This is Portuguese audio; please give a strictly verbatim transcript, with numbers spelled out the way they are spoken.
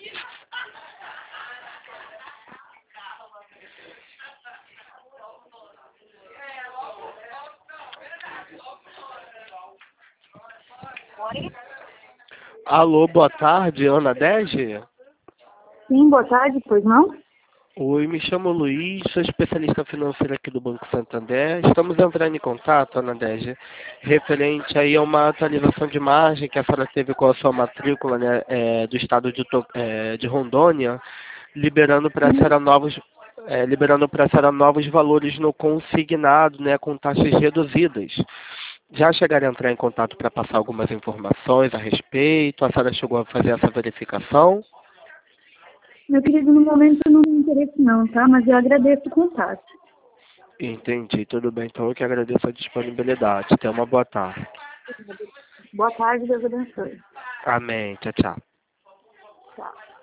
Alô, boa tarde, Ana Dege? Sim, boa tarde, pois não? Oi, me chamo Luiz, sou especialista financeiro aqui do Banco Santander. Estamos entrando em contato, Ana Dege, referente aí a uma atualização de margem que a senhora teve com a sua matrícula, né, é, do estado de, To- é, de Rondônia, liberando para a senhora novos, é, liberando para a senhora novos valores no consignado, né, com taxas reduzidas. Já chegaram a entrar em contato para passar algumas informações a respeito? A senhora chegou a fazer essa verificação? Meu querido, no momento eu não tenho interesse não, tá? Mas eu agradeço o contato. Entendi, tudo bem. Então eu que agradeço a disponibilidade. Tenha uma boa tarde. Boa tarde, Deus abençoe. Amém. Tchau, tchau. Tchau.